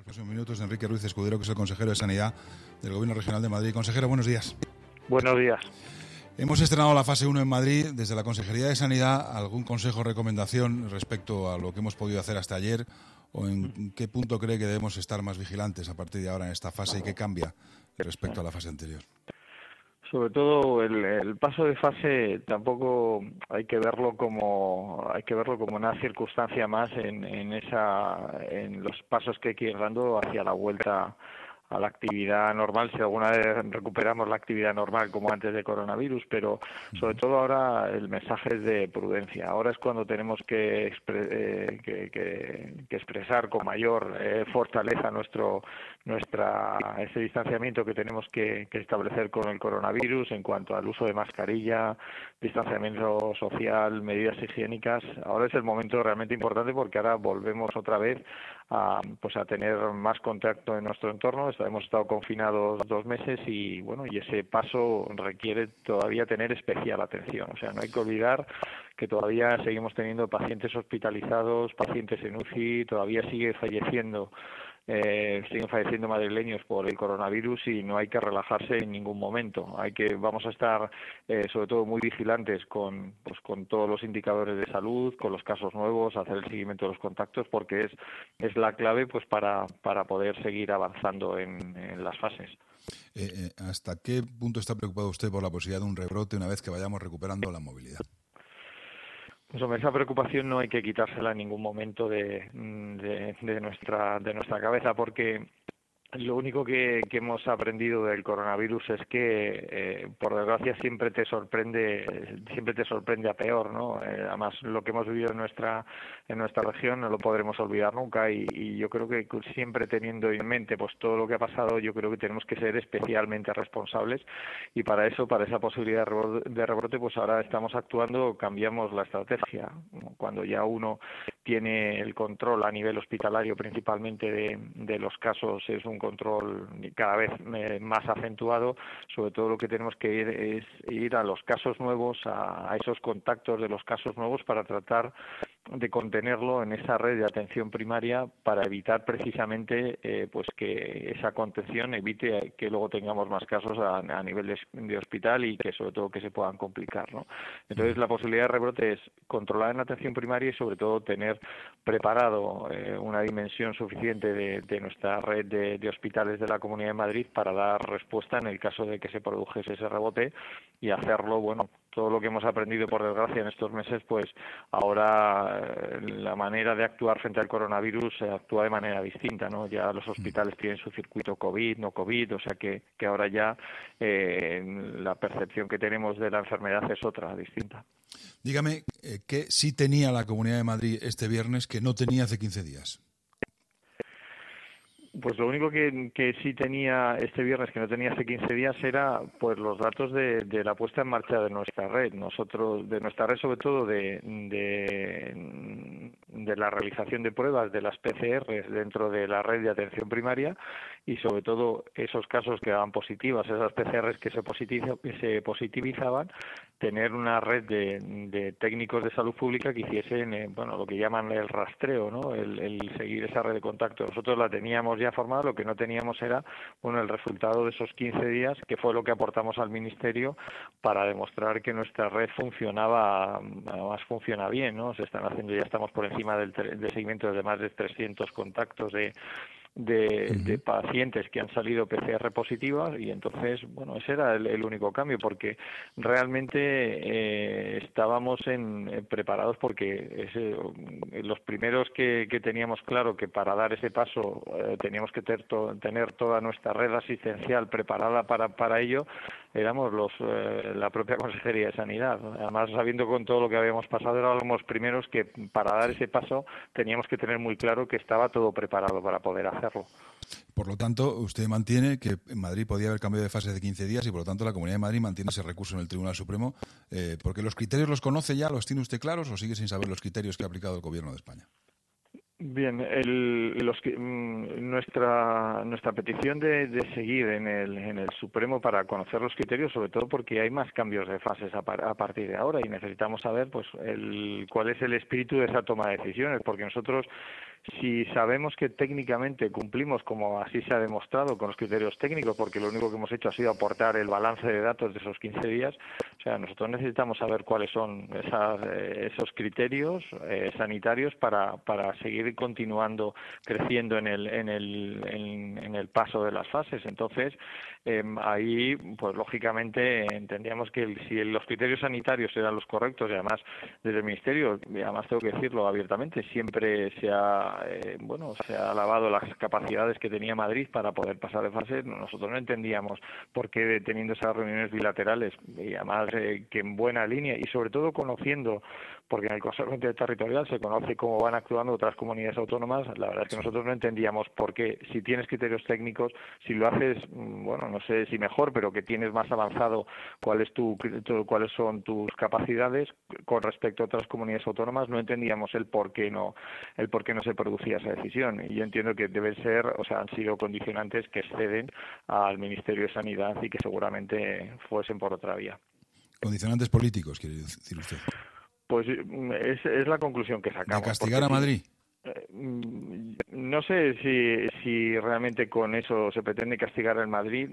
Escasos minutos, Enrique Ruiz Escudero, que es el consejero de Sanidad del Gobierno Regional de Madrid. Consejero, buenos días. Buenos días. Hemos estrenado la fase 1 en Madrid. Desde la Consejería de Sanidad, ¿algún consejo o recomendación respecto a lo que hemos podido hacer hasta ayer? ¿O en qué punto cree que debemos estar más vigilantes a partir de ahora en esta fase y qué cambia respecto a la fase anterior? Sobre todo el paso de fase tampoco hay que verlo como una circunstancia más en los pasos que hay que ir dando hacia la vuelta a la actividad normal, si alguna vez recuperamos la actividad normal como antes de coronavirus, pero sobre todo ahora el mensaje es de prudencia. Ahora es cuando tenemos que expresar con mayor fortaleza ese distanciamiento que tenemos que establecer con el coronavirus en cuanto al uso de mascarilla, distanciamiento social, medidas higiénicas. Ahora es el momento realmente importante porque ahora volvemos otra vez a tener más contacto en nuestro entorno. Hemos estado confinados 2 meses y ese paso requiere todavía tener especial atención. O sea, no hay que olvidar que todavía seguimos teniendo pacientes hospitalizados, pacientes en UCI, todavía siguen falleciendo madrileños por el coronavirus y no hay que relajarse en ningún momento. Vamos a estar sobre todo muy vigilantes con todos los indicadores de salud, con los casos nuevos, hacer el seguimiento de los contactos, porque es la clave para poder seguir avanzando en las fases. ¿Hasta qué punto está preocupado usted por la posibilidad de un rebrote una vez que vayamos recuperando la movilidad? Pues hombre, esa preocupación no hay que quitársela en ningún momento de nuestra cabeza, porque lo único que hemos aprendido del coronavirus es que, por desgracia, siempre te sorprende a peor, ¿no? Además, lo que hemos vivido en nuestra región no lo podremos olvidar nunca y yo creo que siempre teniendo en mente pues todo lo que ha pasado, yo creo que tenemos que ser especialmente responsables y para esa posibilidad de rebrote, pues ahora estamos actuando, cambiamos la estrategia. Cuando ya uno tiene el control a nivel hospitalario principalmente de los casos, es un control cada vez más acentuado. Sobre todo lo que tenemos que ir a los casos nuevos, a esos contactos de los casos nuevos para tratar de contenerlo en esa red de atención primaria para evitar precisamente que esa contención evite que luego tengamos más casos a nivel de hospital y que sobre todo que se puedan complicar, ¿no? Entonces la posibilidad de rebrote es controlar en la atención primaria y sobre todo tener preparado una dimensión suficiente de nuestra red de hospitales de la Comunidad de Madrid para dar respuesta en el caso de que se produjese ese rebote y hacerlo, todo lo que hemos aprendido por desgracia en estos meses, pues ahora la manera de actuar frente al coronavirus se actúa de manera distinta, ¿no? Ya los hospitales tienen su circuito COVID, no COVID, o sea que ahora ya la percepción que tenemos de la enfermedad es otra, distinta. Dígame, ¿qué sí tenía la Comunidad de Madrid este viernes que no tenía hace 15 días? Pues lo único que sí tenía este viernes que no tenía hace 15 días era pues los datos de la puesta en marcha de nuestra red. De nuestra red sobre todo de la realización de pruebas de las PCR dentro de la red de atención primaria y sobre todo esos casos que daban positivas, esas PCR que se positivizaban, tener una red de técnicos de salud pública que hiciesen lo que llaman el rastreo, ¿no? El seguir esa red de contacto. Nosotros la teníamos ya formada, lo que no teníamos era el resultado de esos 15 días, que fue lo que aportamos al Ministerio para demostrar que nuestra red funciona bien, ¿no? Ya estamos por encima del seguimiento de más de 300 contactos de pacientes que han salido PCR positivas y entonces, ese era el único cambio porque realmente estábamos preparados porque los primeros que teníamos claro que para dar ese paso teníamos que tener toda nuestra red asistencial preparada para ello, éramos la propia Consejería de Sanidad. Además, sabiendo con todo lo que habíamos pasado, éramos los primeros que para dar ese paso teníamos que tener muy claro que estaba todo preparado para poder hacerlo. Por lo tanto, usted mantiene que en Madrid podía haber cambio de fase de 15 días y por lo tanto la Comunidad de Madrid mantiene ese recurso en el Tribunal Supremo porque los criterios los conoce ya, los tiene usted claros o sigue sin saber los criterios que ha aplicado el Gobierno de España. Bien, nuestra petición de seguir en el Supremo para conocer los criterios, sobre todo porque hay más cambios de fases a partir de ahora y necesitamos saber cuál es el espíritu de esa toma de decisiones, porque nosotros Si sabemos que técnicamente cumplimos, como así se ha demostrado, con los criterios técnicos, porque lo único que hemos hecho ha sido aportar el balance de datos de esos 15 días, o sea, nosotros necesitamos saber cuáles son esos criterios sanitarios para seguir continuando creciendo en el paso de las fases. Entonces, ahí, pues lógicamente entendíamos que si los criterios sanitarios eran los correctos, y además desde el Ministerio, y además tengo que decirlo abiertamente, siempre se ha alabado las capacidades que tenía Madrid para poder pasar de fase. Nosotros no entendíamos por qué, teniendo esas reuniones bilaterales, y además que en buena línea, y sobre todo conociendo, porque en el Consejo Interterritorial se conoce cómo van actuando otras comunidades autónomas, la verdad es que nosotros no entendíamos por qué, si tienes criterios técnicos, si lo haces, bueno, no sé si mejor, pero que tienes más avanzado cuáles son tus capacidades con respecto a otras comunidades autónomas, no entendíamos el por qué no se producía esa decisión. Y yo entiendo que deben ser, o sea, han sido condicionantes que exceden al Ministerio de Sanidad y que seguramente fuesen por otra vía. Condicionantes políticos, quiere decir usted. Pues es la conclusión que sacamos. ¿De castigar a Madrid? No sé si realmente con eso se pretende castigar al Madrid.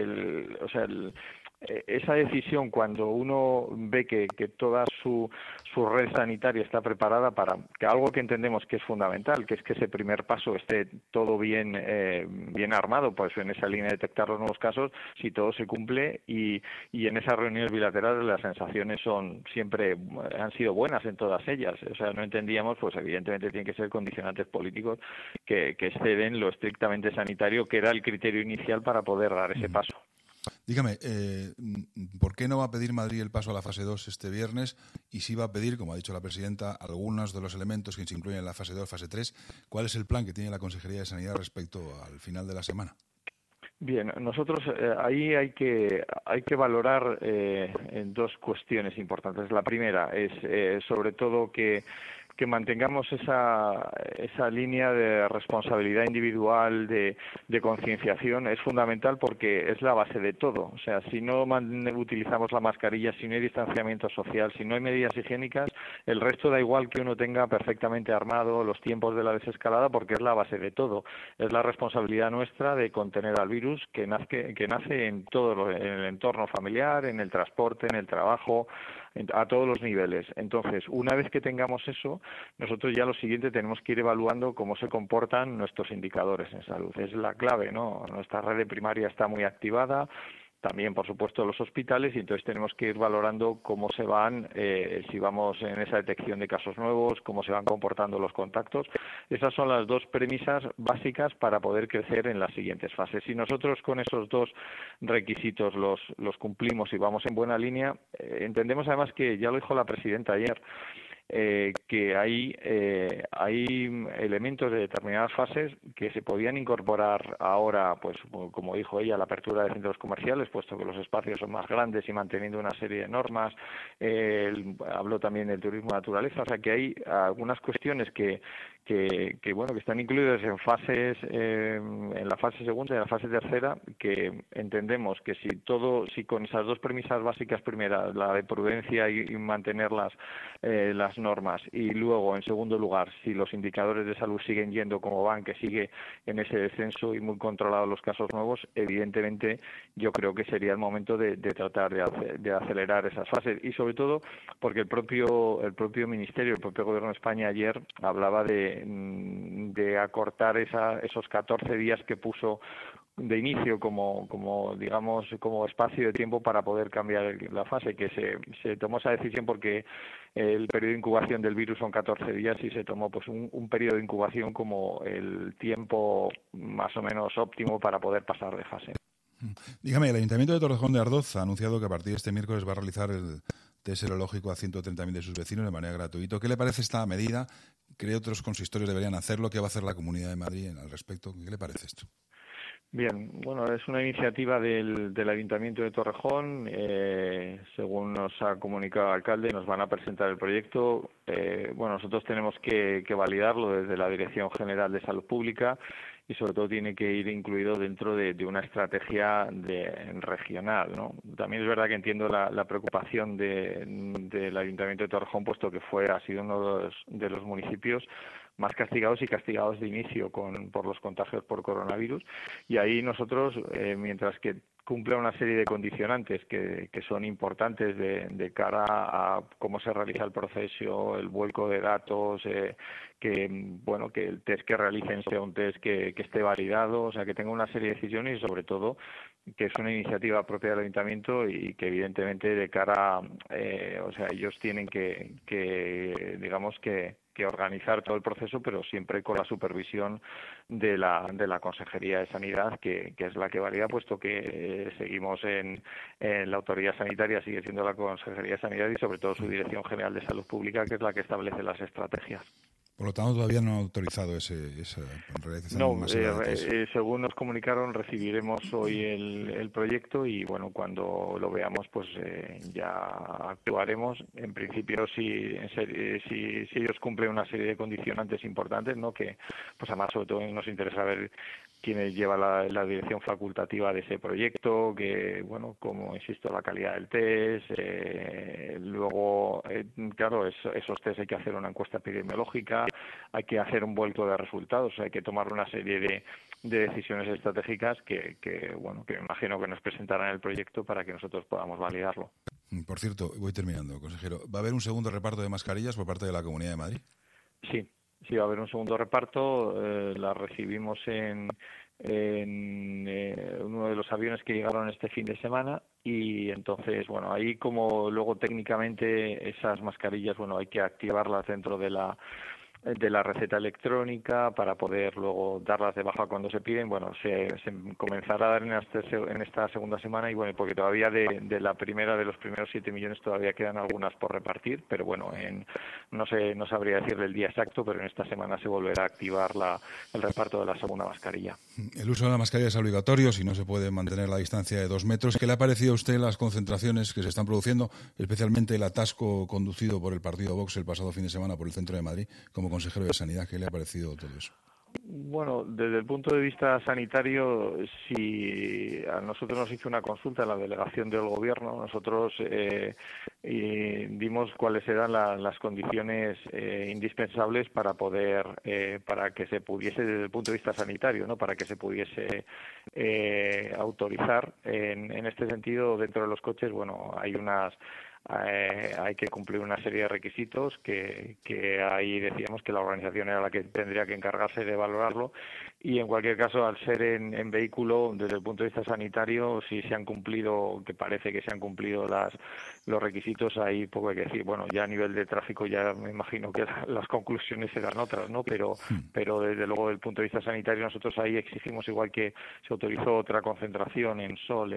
Esa decisión, cuando uno ve que toda su red sanitaria está preparada para que algo que entendemos que es fundamental, que es que ese primer paso esté todo bien armado, pues en esa línea de detectar los nuevos casos, si todo se cumple, y en esas reuniones bilaterales las sensaciones han sido buenas en todas ellas. O sea, no entendíamos, pues evidentemente tienen que ser condicionantes políticos que exceden lo estrictamente sanitario, que era el criterio inicial para poder dar ese paso. Dígame, ¿por qué no va a pedir Madrid el paso a la fase 2 este viernes? Y si va a pedir, como ha dicho la presidenta, algunos de los elementos que se incluyen en la fase 2, fase 3. ¿Cuál es el plan que tiene la Consejería de Sanidad respecto al final de la semana? Bien, nosotros ahí hay que valorar en dos cuestiones importantes. La primera es sobre todo que mantengamos esa línea de responsabilidad individual, de concienciación. Es fundamental porque es la base de todo. O sea, si no utilizamos la mascarilla, si no hay distanciamiento social, si no hay medidas higiénicas, el resto da igual que uno tenga perfectamente armado los tiempos de la desescalada, porque es la base de todo. Es la responsabilidad nuestra de contener al virus que nace en en el entorno familiar, en el transporte, en el trabajo, a todos los niveles. Entonces, una vez que tengamos eso, nosotros ya lo siguiente tenemos que ir evaluando cómo se comportan nuestros indicadores en salud. Es la clave, ¿no? Nuestra red de primaria está muy activada, también, por supuesto, los hospitales, y entonces tenemos que ir valorando cómo se van, si vamos en esa detección de casos nuevos, cómo se van comportando los contactos. Esas son las dos premisas básicas para poder crecer en las siguientes fases. Si nosotros con esos dos requisitos los cumplimos y vamos en buena línea, entendemos además que, ya lo dijo la presidenta ayer, que hay elementos de determinadas fases que se podían incorporar ahora, pues como dijo ella, la apertura de centros comerciales, puesto que los espacios son más grandes y manteniendo una serie de normas. Habló también del turismo de naturaleza, o sea que hay algunas cuestiones que están incluidas en fases, en la fase segunda y en la fase tercera, que entendemos que si con esas dos premisas básicas, primera, la de prudencia y mantener las normas, y luego, en segundo lugar, si los indicadores de salud siguen yendo como van, que sigue en ese descenso y muy controlados los casos nuevos, evidentemente yo creo que sería el momento de tratar de acelerar esas fases, y sobre todo porque el propio Ministerio, el propio Gobierno de España ayer hablaba de acortar esos 14 días que puso de inicio como espacio de tiempo para poder cambiar la fase, que se tomó esa decisión porque el periodo de incubación del virus son 14 días y se tomó pues un periodo de incubación como el tiempo más o menos óptimo para poder pasar de fase. Dígame, el Ayuntamiento de Torrejón de Ardoz ha anunciado que a partir de este miércoles va a realizar el test serológico a 130.000 de sus vecinos de manera gratuita. ¿Qué le parece esta medida? ¿Cree que otros consistorios deberían hacerlo? ¿Qué va a hacer la Comunidad de Madrid al respecto? ¿Qué le parece esto? Bien, bueno, es una iniciativa del Ayuntamiento de Torrejón. Según nos ha comunicado el alcalde, nos van a presentar el proyecto. Nosotros tenemos que validarlo desde la Dirección General de Salud Pública, y sobre todo tiene que ir incluido dentro de una estrategia regional, ¿no? También es verdad que entiendo la preocupación del Ayuntamiento de Torrejón, puesto que ha sido uno de los municipios más castigados y castigados de inicio por los contagios por coronavirus. Y ahí nosotros, mientras que cumple una serie de condicionantes que son importantes de cara a cómo se realiza el proceso, el vuelco de datos, que el test que realicen sea un test que esté validado, o sea, que tenga una serie de decisiones y sobre todo que es una iniciativa propia del ayuntamiento y que evidentemente de cara, ellos tienen que digamos que organizar todo el proceso, pero siempre con la supervisión de la Consejería de Sanidad, que es la que valida, puesto que seguimos en la autoridad sanitaria, sigue siendo la Consejería de Sanidad y sobre todo su Dirección General de Salud Pública, que es la que establece las estrategias. Por lo tanto, todavía no han autorizado esa realización. No, según nos comunicaron, recibiremos hoy el proyecto y, bueno, cuando lo veamos, pues ya actuaremos. En principio, si ellos cumplen una serie de condicionantes importantes, ¿no? Que, pues además, sobre todo nos interesa ver quién lleva la dirección facultativa de ese proyecto, que, bueno, como insisto, la calidad del test, luego, claro, esos test hay que hacer una encuesta epidemiológica, hay que hacer un vuelco de resultados, hay que tomar una serie de decisiones estratégicas que me imagino que nos presentarán el proyecto para que nosotros podamos validarlo. Por cierto, voy terminando, consejero. ¿Va a haber un segundo reparto de mascarillas por parte de la Comunidad de Madrid? Sí, va a haber un segundo reparto. La recibimos en uno de los aviones que llegaron este fin de semana y entonces, bueno, ahí como luego técnicamente esas mascarillas, bueno, hay que activarlas dentro de la receta electrónica para poder luego darlas de baja cuando se piden. Bueno, se comenzará a dar en esta segunda semana y bueno, porque todavía de la primera, de los primeros 7 millones todavía quedan algunas por repartir, pero bueno, no sabría decirle el día exacto, pero en esta semana se volverá a activar el reparto de la segunda mascarilla. El uso de la mascarilla es obligatorio si no se puede mantener la distancia de 2 metros. ¿Qué le ha parecido a usted las concentraciones que se están produciendo, especialmente el atasco conducido por el partido Vox el pasado fin de semana por el centro de Madrid como consejero de Sanidad? ¿Qué le ha parecido todo eso? Bueno, desde el punto de vista sanitario, si a nosotros nos hizo una consulta en la delegación del Gobierno, nosotros vimos cuáles eran las condiciones indispensables para que se pudiese, desde el punto de vista sanitario, ¿no? Para que se pudiese autorizar. En este sentido, dentro de los coches, bueno, hay que cumplir una serie de requisitos que ahí decíamos que la organización era la que tendría que encargarse de valorarlo y en cualquier caso al ser en vehículo desde el punto de vista sanitario si se han cumplido, que parece que se han cumplido los requisitos, hay poco que decir. Bueno, ya a nivel de tráfico ya me imagino que las conclusiones serán otras, ¿no? Pero desde luego desde el punto de vista sanitario nosotros ahí exigimos, igual que se autorizó otra concentración en Sol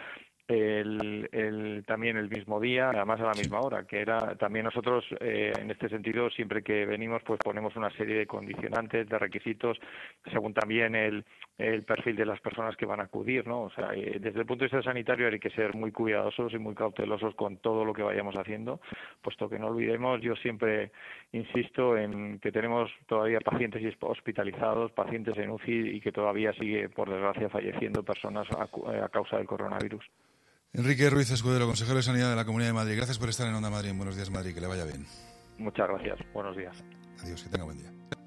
también el mismo día, además a la misma hora, que era también nosotros en este sentido siempre que venimos pues ponemos una serie de condicionantes, de requisitos, según también el perfil de las personas que van a acudir, ¿no? O sea, desde el punto de vista sanitario hay que ser muy cuidadosos y muy cautelosos con todo lo que vayamos haciendo, puesto que no olvidemos, yo siempre insisto en que tenemos todavía pacientes hospitalizados, pacientes en UCI y que todavía sigue, por desgracia, falleciendo personas a causa del coronavirus. Enrique Ruiz Escudero, consejero de Sanidad de la Comunidad de Madrid. Gracias por estar en Onda Madrid. Buenos días, Madrid. Que le vaya bien. Muchas gracias. Buenos días. Adiós. Que tenga buen día.